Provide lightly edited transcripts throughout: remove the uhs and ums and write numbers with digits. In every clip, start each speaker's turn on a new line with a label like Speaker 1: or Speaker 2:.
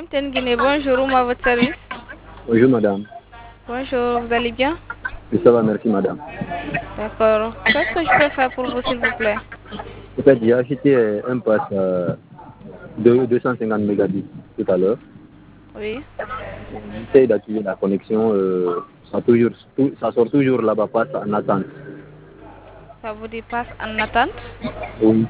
Speaker 1: MTN Guinée, bonjour, à votre service.
Speaker 2: Bonjour madame.
Speaker 1: Bonjour, vous allez bien?
Speaker 2: Oui, ça va, merci madame.
Speaker 1: D'accord. Qu'est-ce que je peux faire pour vous, s'il vous plaît?
Speaker 2: En fait, j'ai acheté un pass de 250 mégabits tout à l'heure.
Speaker 1: Oui.
Speaker 2: J'essaie d'activer la connexion. Ça sort toujours là-bas, passe en attente.
Speaker 1: Ça vous dépasse en attente?
Speaker 2: Oui.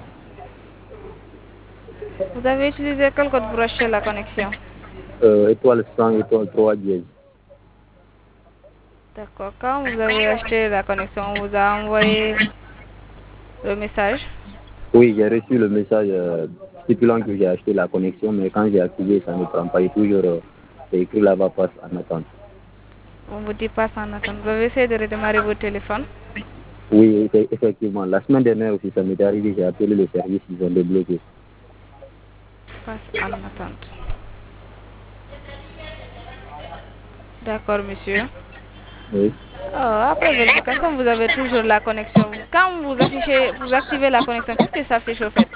Speaker 1: Vous avez utilisé quel code pour acheter la connexion?
Speaker 2: Étoile 100, étoile 3 dièse.
Speaker 1: D'accord. Quand vous avez acheté la connexion, on vous a envoyé le message.
Speaker 2: Oui, j'ai reçu le message stipulant que j'ai acheté la connexion, mais quand j'ai activé, ça ne prend pas. Il est toujours c'est écrit là-bas, passe en attente.
Speaker 1: On vous dépasse en attente. Vous avez essayé de redémarrer votre téléphone?
Speaker 2: Oui, effectivement. La semaine dernière aussi, ça m'est arrivé, j'ai appelé le service, ils ont débloqué.
Speaker 1: Passe en attente. D'accord, monsieur.
Speaker 2: Oui.
Speaker 1: Après vérification, vous avez toujours la connexion. Quand vous activez la connexion, qu'est-ce qui s'affiche au fait?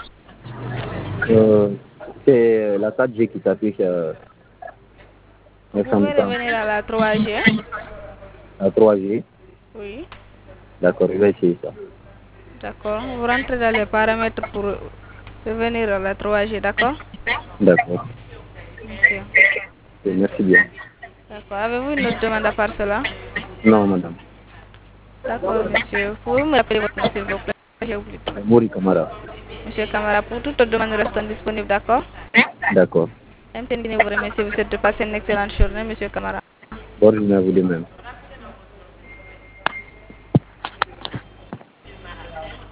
Speaker 2: C'est la 4G qui s'affiche
Speaker 1: Vous
Speaker 2: en
Speaker 1: pouvez
Speaker 2: même temps.
Speaker 1: revenir à la 3G.
Speaker 2: La 3G.
Speaker 1: Oui.
Speaker 2: D'accord, je vais essayer ça.
Speaker 1: D'accord. Vous rentrez dans les paramètres pour revenir à la 3G, d'accord?
Speaker 2: D'accord.
Speaker 1: Monsieur.
Speaker 2: Ok, merci bien.
Speaker 1: D'accord. Avez-vous une autre demande à part cela?
Speaker 2: Non, madame.
Speaker 1: D'accord, monsieur. Pouvez-vous me rappeler votre nom, s'il vous plaît? J'ai oublié.
Speaker 2: Mori Kamara.
Speaker 1: Monsieur Camara, pour toute autre demande restant disponible, d'accord?
Speaker 2: D'accord.
Speaker 1: MTN Guinée vous remercie. Vous souhaite de passer une excellente journée, monsieur Camara.
Speaker 2: Bonne journée à vous de même.